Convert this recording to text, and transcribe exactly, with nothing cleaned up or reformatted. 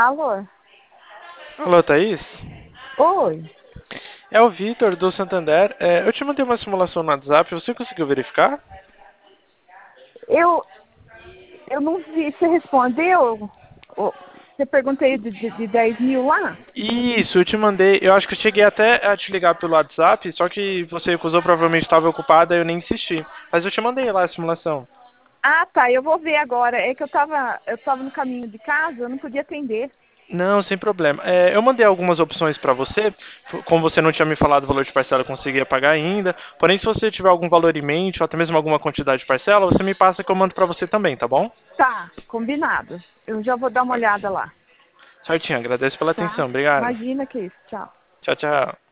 Alô? Alô, Thaís? Oi. É o Vitor do Santander. É, eu te mandei uma simulação no WhatsApp, você conseguiu verificar? Eu, eu não vi. Você respondeu? Ô, Você perguntei de, de, de dez mil lá? Isso, eu te mandei. Eu acho que eu cheguei até a te ligar pelo WhatsApp, só que você recusou, provavelmente estava ocupada, eu nem insisti. Mas eu te mandei lá a simulação. Ah, tá. Eu vou ver agora. É que eu tava, eu tava no caminho de casa, eu não podia atender. Não, sem problema. É, eu mandei algumas opções para você. F- Como você não tinha me falado o valor de parcela, eu conseguia pagar ainda. Porém, se você tiver algum valor em mente, ou até mesmo alguma quantidade de parcela, você me passa que eu mando para você também, tá bom? Tá, combinado. Eu já vou dar uma olhada lá. Certinho, agradeço pela Tá? atenção. Obrigado. Imagina que isso. Tchau. Tchau, tchau.